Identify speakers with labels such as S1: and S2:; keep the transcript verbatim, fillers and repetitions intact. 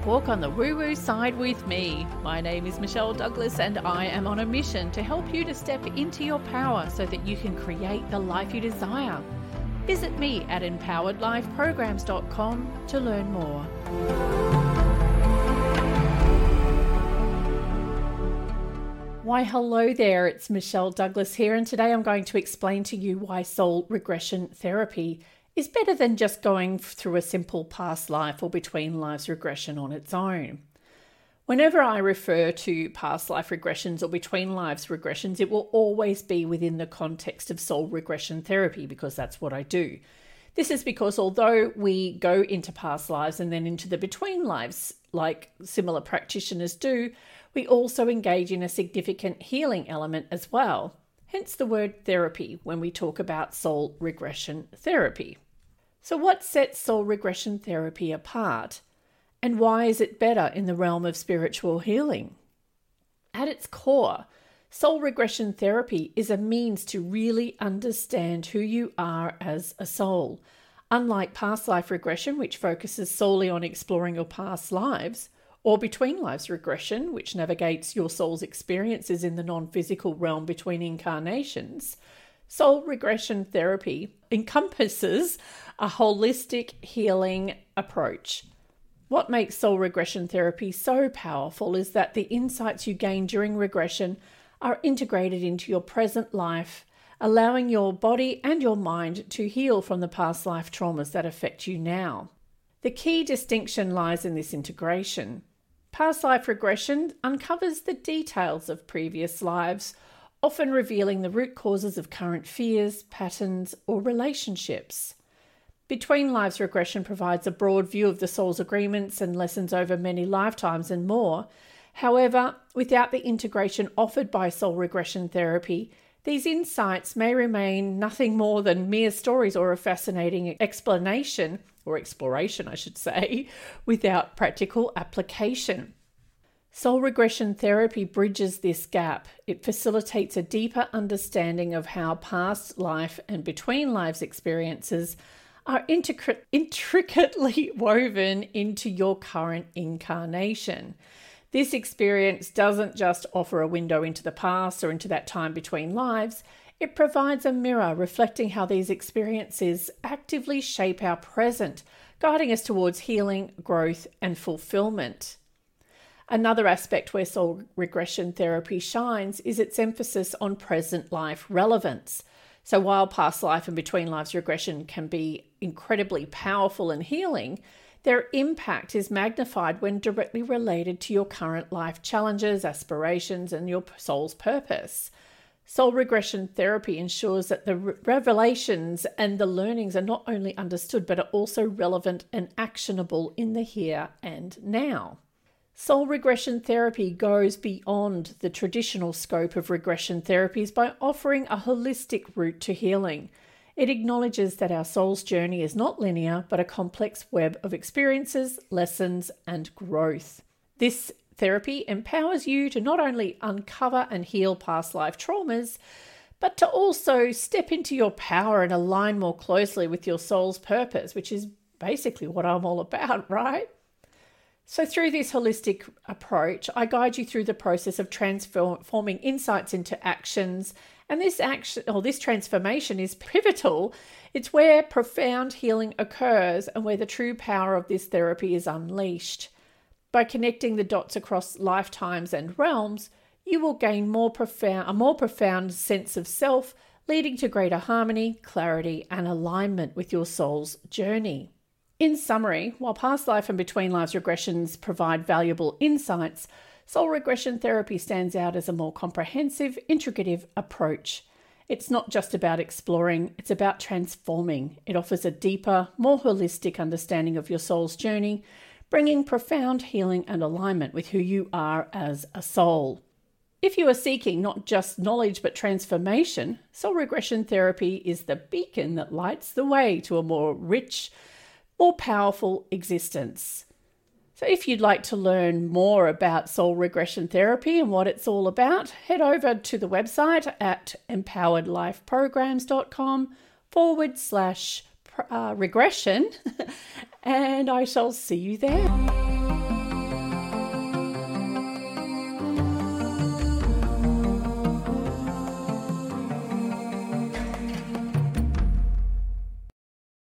S1: walk on the woo-woo side with me. My name is Michelle Douglas and I am on a mission to help you to step into your power so that you can create the life you desire. Visit me at empowered life programs dot com to learn more. Why, hello there, it's Michelle Douglas here, and today I'm going to explain to you why soul regression therapy is better than just going through a simple past life or between lives regression on its own. Whenever I refer to past life regressions or between lives regressions, it will always be within the context of soul regression therapy because that's what I do. This is because although we go into past lives and then into the between lives like similar practitioners do, we also engage in a significant healing element as well. Hence the word therapy when we talk about soul regression therapy. So what sets soul regression therapy apart? And why is it better in the realm of spiritual healing? At its core, soul regression therapy is a means to really understand who you are as a soul. Unlike past life regression, which focuses solely on exploring your past lives, or between lives regression, which navigates your soul's experiences in the non-physical realm between incarnations, soul regression therapy encompasses a holistic healing approach. What makes soul regression therapy so powerful is that the insights you gain during regression are integrated into your present life, allowing your body and your mind to heal from the past life traumas that affect you now. The key distinction lies in this integration. Past life regression uncovers the details of previous lives, often revealing the root causes of current fears, patterns, or relationships. Between lives regression provides a broad view of the soul's agreements and lessons over many lifetimes and more. However, without the integration offered by soul regression therapy, these insights may remain nothing more than mere stories or a fascinating explanation, or exploration, I should say, without practical application. Soul regression therapy bridges this gap. It facilitates a deeper understanding of how past life and between lives experiences are intricate, intricately woven into your current incarnation. This experience doesn't just offer a window into the past or into that time between lives. It provides a mirror reflecting how these experiences actively shape our present, guiding us towards healing, growth, and fulfillment. Another aspect where soul regression therapy shines is its emphasis on present life relevance. So while past life and between lives regression can be incredibly powerful and healing, their impact is magnified when directly related to your current life challenges, aspirations, and your soul's purpose. Soul regression therapy ensures that the revelations and the learnings are not only understood, but are also relevant and actionable in the here and now. Soul regression therapy goes beyond the traditional scope of regression therapies by offering a holistic route to healing. It acknowledges that our soul's journey is not linear, but a complex web of experiences, lessons, and growth. This therapy empowers you to not only uncover and heal past life traumas, but to also step into your power and align more closely with your soul's purpose, which is basically what I'm all about, right? So through this holistic approach, I guide you through the process of transforming insights into actions. And this action or this transformation is pivotal. It's where profound healing occurs and where the true power of this therapy is unleashed. By connecting the dots across lifetimes and realms, you will gain more profound, a more profound sense of self, leading to greater harmony, clarity, and alignment with your soul's journey. In summary, while past life and between lives regressions provide valuable insights, soul regression therapy stands out as a more comprehensive, integrative approach. It's not just about exploring, it's about transforming. It offers a deeper, more holistic understanding of your soul's journey, bringing profound healing and alignment with who you are as a soul. If you are seeking not just knowledge but transformation, soul regression therapy is the beacon that lights the way to a more rich, more powerful existence. So if you'd like to learn more about soul regression therapy and what it's all about, head over to the website at empowered life programs dot com forward slash uh, regression, and I shall see you there.